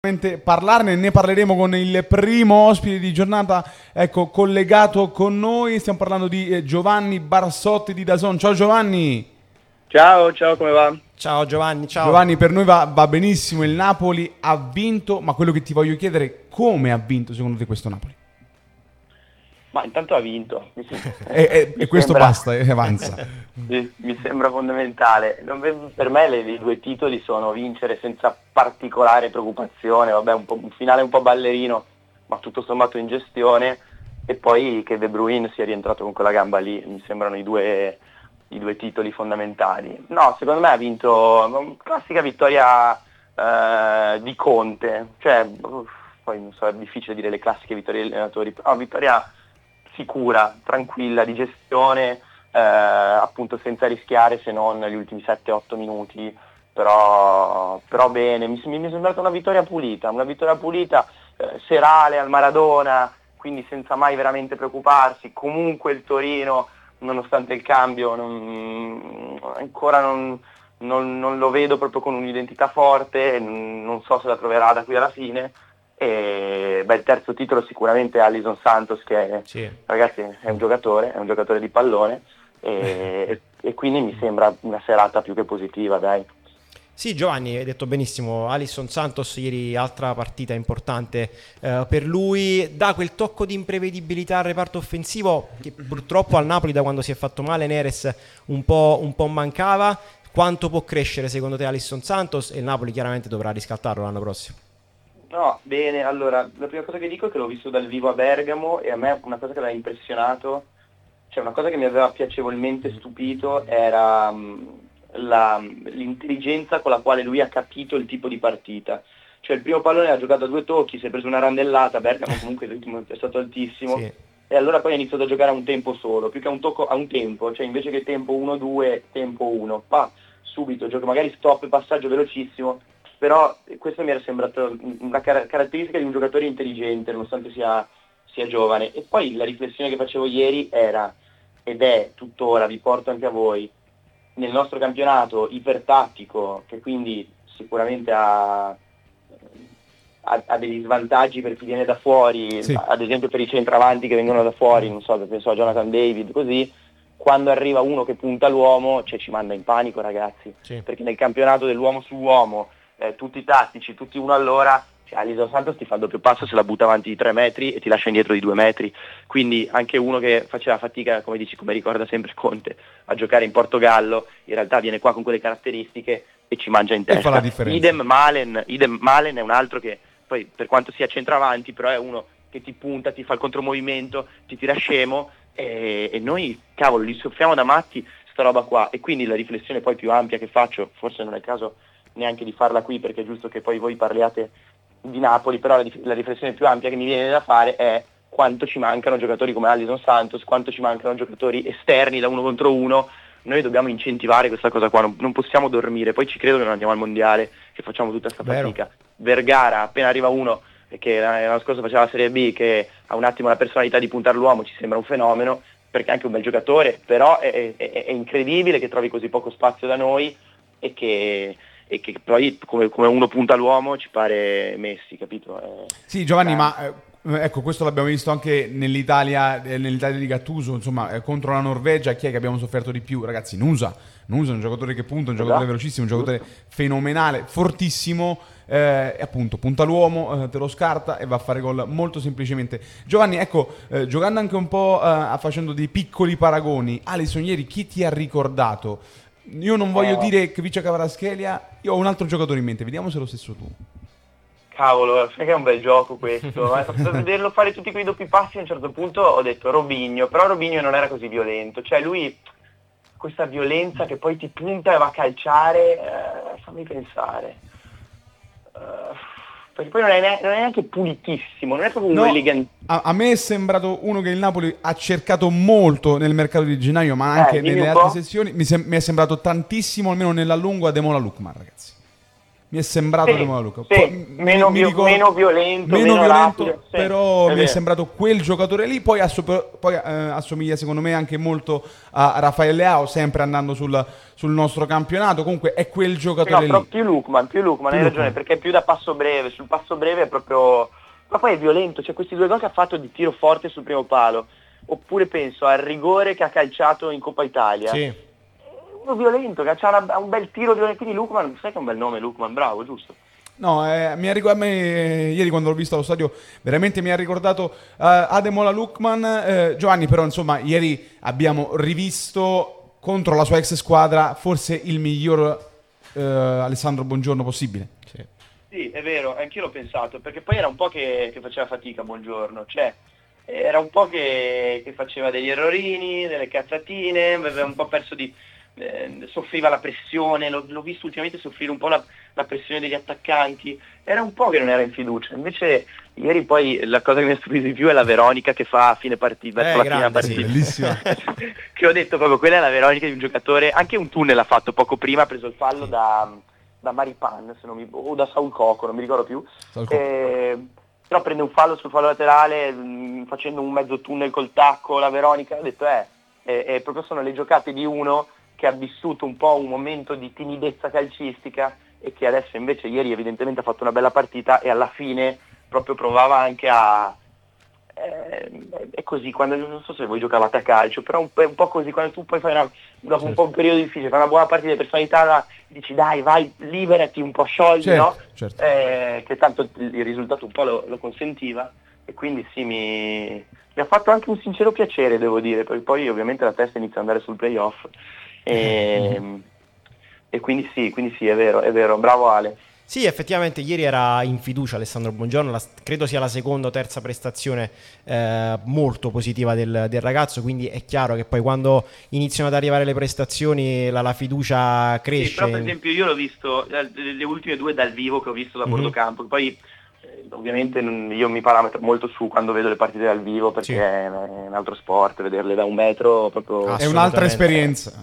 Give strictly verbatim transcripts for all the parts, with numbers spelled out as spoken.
Parlarne, ne parleremo con il primo ospite di giornata, ecco, collegato con noi. Stiamo parlando di eh, Giovanni Barsotti di D A Z N. Ciao Giovanni. Ciao, ciao, come va? Ciao Giovanni, ciao. Giovanni, per noi va, va benissimo, il Napoli ha vinto, ma quello che ti voglio chiedere è come ha vinto secondo te questo Napoli? Ma intanto ha vinto. Mi e e, e questo sembra... basta, e avanza. mi, mi sembra fondamentale. Per me le, i due titoli sono vincere senza particolare preoccupazione, vabbè, un, po', un finale un po' ballerino, ma tutto sommato in gestione, e poi che De Bruyne sia rientrato con quella gamba lì, mi sembrano i due, i due titoli fondamentali. No, secondo me ha vinto una classica vittoria eh, di Conte, cioè, uff, poi non so, è difficile dire le classiche vittorie degli allenatori, però vittoria sicura, tranquilla, di gestione, eh, appunto senza rischiare se non negli ultimi sette otto minuti, però, però bene, mi, mi è sembrata una vittoria pulita, una vittoria pulita, eh, serale al Maradona, quindi senza mai veramente preoccuparsi. Comunque il Torino, nonostante il cambio, non, ancora non, non, non lo vedo proprio con un'identità forte, non so se la troverà da qui alla fine. E beh, il terzo titolo sicuramente è Alisson Santos, che è, sì. ragazzi, è un giocatore, è un giocatore di pallone, e, e quindi mi sembra una serata più che positiva, dai. Sì, Giovanni, hai detto benissimo. Alisson Santos ieri, altra partita importante eh, per lui, dà quel tocco di imprevedibilità al reparto offensivo che purtroppo al Napoli, da quando si è fatto male Neres, un po', un po' mancava. Quanto può crescere secondo te Alisson Santos? E il Napoli chiaramente dovrà riscattarlo l'anno prossimo. No, bene, allora, la prima cosa che dico è che l'ho visto dal vivo a Bergamo, e a me una cosa che mi ha impressionato, cioè una cosa che mi aveva piacevolmente stupito, era um, la, l'intelligenza con la quale lui ha capito il tipo di partita. Cioè il primo pallone ha giocato a due tocchi, si è preso una randellata, Bergamo comunque il ritmo è stato altissimo, sì. E allora poi ha iniziato a giocare a un tempo solo, più che a un tocco, a un tempo, cioè invece che tempo uno due, tempo uno, pa, subito, gioco, magari stop e passaggio velocissimo. Però questo mi era sembrato una car- caratteristica di un giocatore intelligente, nonostante sia, sia giovane. E poi la riflessione che facevo ieri era, ed è tuttora, vi porto anche a voi, nel nostro campionato ipertattico, che quindi sicuramente ha, ha, ha degli svantaggi per chi viene da fuori, sì. Ad esempio per i centravanti che vengono da fuori, non so, penso a Jonathan David, così. Quando arriva uno che punta l'uomo, cioè ci manda in panico, ragazzi, sì. Perché nel campionato dell'uomo su uomo, Eh, tutti tattici, tutti uno all'ora, cioè Alisson Santos ti fa il doppio passo, se la butta avanti di tre metri e ti lascia indietro di due metri, quindi anche uno che faceva fatica, come dici, come ricorda sempre Conte, a giocare in Portogallo, in realtà viene qua con quelle caratteristiche e ci mangia in testa. E fa la differenza. Idem Malen, idem Malen è un altro che poi, per quanto sia centravanti, però è uno che ti punta, ti fa il contromovimento, ti tira scemo, e, e noi, cavolo, gli soffriamo da matti sta roba qua. E quindi la riflessione poi più ampia che faccio, forse non è il caso neanche di farla qui perché è giusto che poi voi parliate di Napoli, però la, la riflessione più ampia che mi viene da fare è quanto ci mancano giocatori come Alisson Santos, quanto ci mancano giocatori esterni da uno contro uno. Noi dobbiamo incentivare questa cosa qua, non, non possiamo dormire, poi ci credo che non andiamo al mondiale, che facciamo tutta questa fatica. Vergara, appena arriva uno che l'anno scorso faceva la Serie B, che ha un attimo la personalità di puntare l'uomo, ci sembra un fenomeno, perché è anche un bel giocatore, però è, è, è incredibile che trovi così poco spazio da noi e che e che poi come, come uno punta l'uomo ci pare Messi, capito? Eh, sì, Giovanni, ma eh, ecco, questo l'abbiamo visto anche nell'Italia, eh, nell'Italia di Gattuso, insomma, eh, contro la Norvegia, chi è che abbiamo sofferto di più? Ragazzi, Nusa, Nusa è un giocatore che punta, un giocatore esatto. velocissimo, un giocatore fenomenale, fortissimo, eh, e appunto punta l'uomo, eh, te lo scarta e va a fare gol molto semplicemente. Giovanni, ecco, eh, giocando anche un po' eh, facendo dei piccoli paragoni, Alisson ieri chi ti ha ricordato? Io non voglio eh. dire che Kvicha Kvaratskhelia, io ho un altro giocatore in mente, vediamo se è lo stesso tu. Cavolo, sai che è un bel gioco questo, per vederlo fare tutti quei doppi passi a un certo punto ho detto Robinho, però Robinho non era così violento, cioè lui questa violenza che poi ti punta e va a calciare, eh, fammi pensare, uh, perché poi non è, neanche, non è neanche pulitissimo, non è proprio un no, elegante. A, a me è sembrato uno che il Napoli ha cercato molto nel mercato di gennaio, ma anche eh, nelle altre sessioni. Mi, sem- mi è sembrato tantissimo, almeno nella lunga, Ademola Lookman, ragazzi. mi è sembrato sì, Ademola Lookman. Sì, Poi, meno, mi vi- ricordo, meno violento, meno meno violento, rapido, sì, però è mi è vero. sembrato quel giocatore lì. Poi, asso- poi eh, assomiglia secondo me anche molto a Rafael Leao, sempre andando sul, sul nostro campionato. Comunque è quel Sì, giocatore no, però lì. più Lookman, più Lookman, Più hai Lookman. ragione, perché è più da passo breve, sul passo breve è proprio... Ma poi è violento, cioè questi due gol che ha fatto di tiro forte sul primo palo, oppure penso al rigore che ha calciato in Coppa Italia. Sì. È uno violento, che ha una- ha un bel tiro violento, quindi Lookman, sai che è un bel nome Lookman, bravo, giusto? No, eh, mi ha ric- a me eh, ieri quando l'ho visto allo stadio veramente mi ha ricordato eh, Ademola Lookman. eh, Giovanni, però insomma ieri abbiamo rivisto contro la sua ex squadra forse il miglior eh, Alessandro Buongiorno possibile. Sì. Sì, è vero, anch'io l'ho pensato, perché poi era un po' che, che faceva fatica Buongiorno, cioè era un po' che, che faceva degli errorini, delle cazzatine, aveva un po' perso di... Eh, soffriva la pressione, l'ho, l'ho visto ultimamente soffrire un po' la, la pressione degli attaccanti, era un po' che non era in fiducia, invece ieri poi la cosa che mi ha stupito di più è la Veronica che fa a fine partita, verso Eh, la fine grande, partita. sì. Bellissima. Che ho detto proprio, quella è la Veronica di un giocatore, anche un tunnel ha fatto poco prima, ha preso il fallo da, da Maripan, se non mi, o da Saul Coco, non mi ricordo più, Saul Coco. eh, però prende un fallo sul fallo laterale mh, facendo un mezzo tunnel col tacco, la Veronica, ho detto eh, eh, eh, proprio sono le giocate di uno che ha vissuto un po' un momento di timidezza calcistica e che adesso invece ieri evidentemente ha fatto una bella partita e alla fine proprio provava anche a... Eh, è così, quando, non so se voi giocavate a calcio, però un po', un po' così, quando tu poi fai una, dopo un po' un periodo difficile, fai una buona partita di personalità, dici dai vai, liberati un po', sciogli, Certo, no? certo. Eh, che tanto il risultato un po' lo, lo consentiva e quindi sì, mi, mi ha fatto anche un sincero piacere, devo dire, perché poi ovviamente la testa inizia ad andare sul playoff. E, e quindi sì, quindi sì, è vero, è vero, bravo Ale. Sì, effettivamente ieri era in fiducia Alessandro Buongiorno, la- credo sia la seconda o terza prestazione eh, molto positiva del, del ragazzo, quindi è chiaro che poi quando iniziano ad arrivare le prestazioni la, la fiducia cresce. Sì, però per esempio io l'ho visto, eh, le, le ultime due dal vivo che ho visto da Mhm. bordo campo, poi eh, ovviamente non- io mi parametro molto su quando vedo le partite dal vivo perché Sì. è, è un altro sport, vederle da un metro proprio... Ah, È un'altra Assolutamente. esperienza.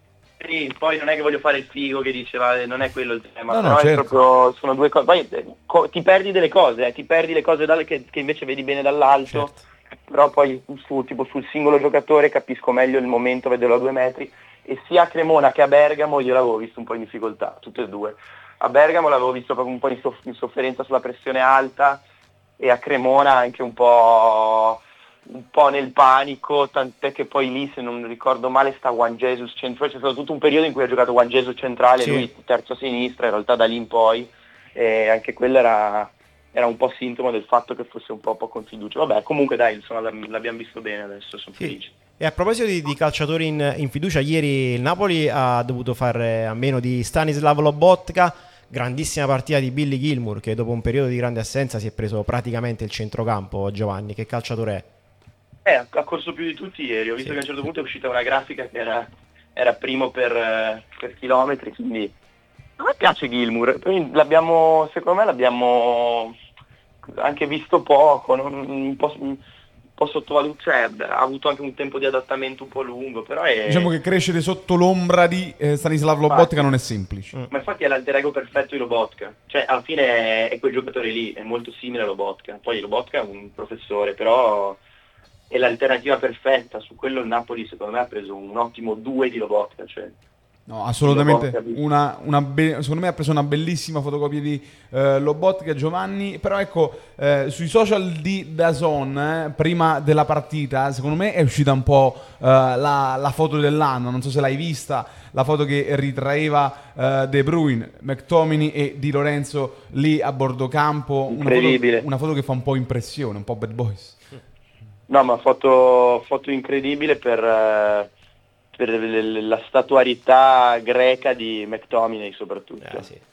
Sì, poi non è che voglio fare il figo che diceva, non è quello il tema, No, no, però certo. è proprio, sono due cose, poi eh, co- ti perdi delle cose, eh, ti perdi le cose dalle- che, che invece vedi bene dall'alto, Certo. però poi su, tipo, sul singolo giocatore capisco meglio il momento, vederlo a due metri, e sia a Cremona che a Bergamo io l'avevo visto un po' in difficoltà, tutte e due. A Bergamo l'avevo visto proprio un po' in, soff- in sofferenza sulla pressione alta, e a Cremona anche un po'... un po' nel panico, tant'è che poi lì, se non ricordo male, sta Juan Jesus centrale, c'è stato tutto un periodo in cui ha giocato Juan Jesus centrale, Sì. lui terzo a sinistra, in realtà da lì in poi, e anche quello era, era un po' sintomo del fatto che fosse un po' poco in fiducia. Vabbè, comunque dai, insomma, l'abbiamo visto bene adesso, sono Sì. felice. E a proposito di, di calciatori in, in fiducia, ieri il Napoli ha dovuto fare a meno di Stanislav Lobotka, grandissima partita di Billy Gilmour che dopo un periodo di grande assenza si è preso praticamente il centrocampo. Giovanni, che calciatore è? Eh, ha corso più di tutti ieri, ho visto Sì. che a un certo punto è uscita una grafica che era, era primo per, eh, per chilometri, quindi a me piace Gilmour, poi l'abbiamo, secondo me l'abbiamo anche visto poco, non- un po', un po' sottovalutato, cioè ha avuto anche un tempo di adattamento un po' lungo, però è... Diciamo che crescere sotto l'ombra di eh, Stanislav Lobotka non è semplice. Mm. Ma infatti è l'alter ego perfetto di Lobotka, cioè alla fine è, è quel giocatore lì, è molto simile a Lobotka, poi Lobotka è un professore, però è l'alternativa perfetta, su quello il Napoli secondo me ha preso un ottimo due di Lobotka, cioè No, assolutamente. Lobotka. Una, una be- secondo me ha preso una bellissima fotocopia di eh, Lobotka Giovanni. Però ecco, eh, sui social di DAZN, eh, prima della partita, secondo me è uscita un po' eh, la, la foto dell'anno. Non so se l'hai vista, la foto che ritraeva eh, De Bruyne, McTominay e Di Lorenzo lì a bordo campo. Una foto, Incredibile. una foto che fa un po' impressione, un po' Bad Boys. No, ma foto, foto incredibile per, eh, per l- la statuarità greca di McTominay soprattutto. Eh, sì.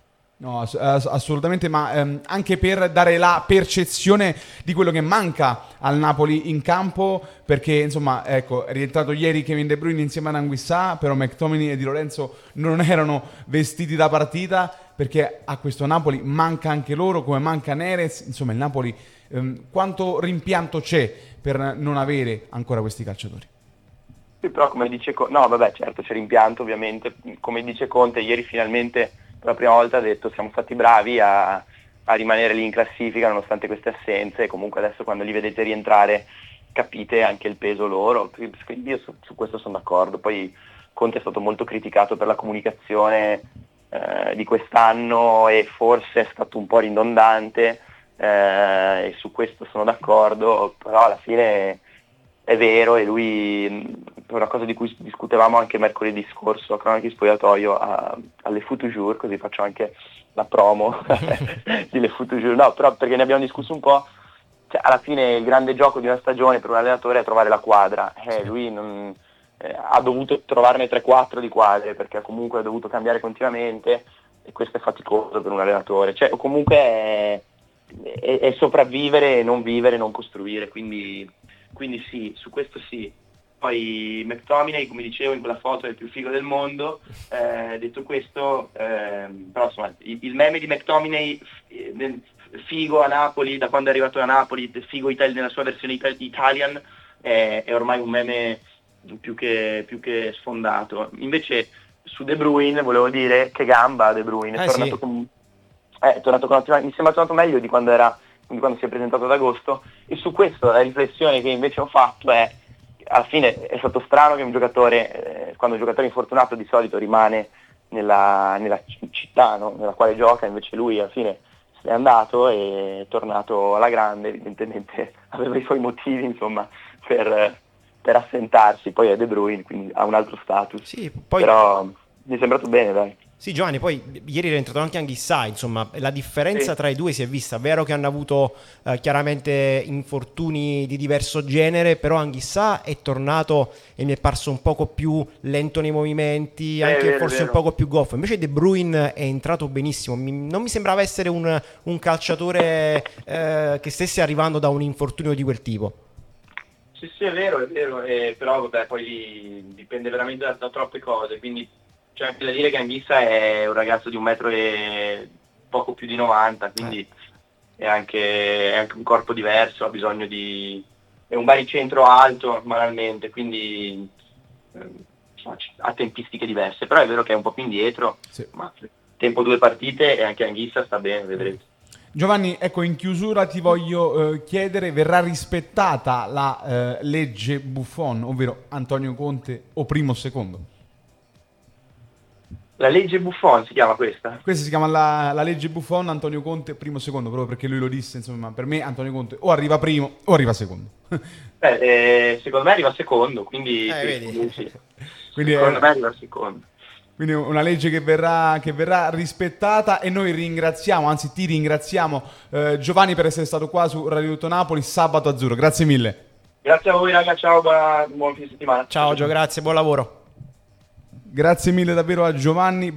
No, ass- ass- assolutamente, ma ehm, anche per dare la percezione di quello che manca al Napoli in campo, perché insomma, ecco, è rientrato ieri Kevin De Bruyne insieme a Anguissà, però McTominay e Di Lorenzo non erano vestiti da partita, perché a questo Napoli manca anche loro, come manca Neres. Insomma, il Napoli, ehm, quanto rimpianto c'è per non avere ancora questi calciatori? Sì, però come dice Conte, no vabbè certo c'è rimpianto ovviamente, come dice Conte ieri finalmente per la prima volta ha detto siamo stati bravi a, a rimanere lì in classifica nonostante queste assenze, e comunque adesso quando li vedete rientrare capite anche il peso loro, quindi io su, su questo sono d'accordo. Poi Conte è stato molto criticato per la comunicazione eh, di quest'anno e forse è stato un po' ridondante, eh, e su questo sono d'accordo, però alla fine è vero, e lui, per una cosa di cui discutevamo anche mercoledì scorso a Cronache di Spogliatoio, a, alle Futujour, così faccio anche la promo di Le Futujour, no, però perché ne abbiamo discusso un po'. Cioè, alla fine il grande gioco di una stagione per un allenatore è trovare la quadra, eh, lui non, eh, ha dovuto trovarne tre quattro di quadre, perché comunque ha dovuto cambiare continuamente, e questo è faticoso per un allenatore, cioè, o comunque è, è, è sopravvivere e non vivere, non costruire, quindi, quindi sì, su questo sì. Poi McTominay, come dicevo in quella foto, è il più figo del mondo. Eh, detto questo, ehm, però insomma, il, il meme di McTominay eh, figo a Napoli, da quando è arrivato a Napoli, figo Italia, nella sua versione ita- Italian, è, è ormai un meme più che, più che sfondato. Invece su De Bruyne volevo dire che gamba De Bruyne, è eh tornato sì. con, eh, è tornato con ottima, mi sembra tornato meglio di quando era, di quando si è presentato ad agosto, e su questo la riflessione che invece ho fatto è: alla fine è stato strano che un giocatore, eh, quando un giocatore infortunato di solito rimane nella, nella città, no? Nella quale gioca, invece lui alla fine è andato e è tornato alla grande, evidentemente aveva i suoi motivi, insomma, per, per assentarsi. Poi è De Bruyne, quindi ha un altro status, Sì, poi... però mi è sembrato bene, dai. Sì, Giovanni, poi ieri è rientrato anche Anghissà, insomma, la differenza Sì. tra i due si è vista. Vero che hanno avuto eh, chiaramente infortuni di diverso genere, però Anghissà è tornato e mi è parso un poco più lento nei movimenti, È anche vero, forse è un vero. poco più goffo. Invece De Bruyne è entrato benissimo. Mi- non mi sembrava essere un, un calciatore eh, che stesse arrivando da un infortunio di quel tipo. Sì, sì, è vero, è vero, eh, però vabbè, poi lì dipende veramente da, da troppe cose, quindi c'è anche da dire che Anghissa è un ragazzo di un metro e poco più di novanta, quindi è, anche, è anche un corpo diverso, ha bisogno di... è un baricentro alto banalmente, quindi eh, insomma, ha tempistiche diverse, però è vero che è un po' più indietro, Sì. ma tempo due partite e anche Anghissa sta bene, vedrete. Giovanni, ecco, in chiusura ti voglio eh, chiedere, verrà rispettata la eh, legge Buffon, ovvero Antonio Conte o primo o secondo? La legge Buffon si chiama questa? Questa si chiama la, la legge Buffon, Antonio Conte primo o secondo, proprio perché lui lo disse, insomma, per me Antonio Conte o arriva primo o arriva secondo. Beh, eh, secondo me arriva secondo, quindi Eh, sì, vedi. sì. Quindi Secondo è- me arriva secondo. Quindi una legge che verrà, che verrà rispettata, e noi ringraziamo, anzi ti ringraziamo eh, Giovanni per essere stato qua su Radio Tutto Napoli, Sabato Azzurro, grazie mille. Grazie a voi raga, ciao, buona, buon fine settimana. Ciao Gio, grazie, buon lavoro. Grazie mille davvero a Giovanni.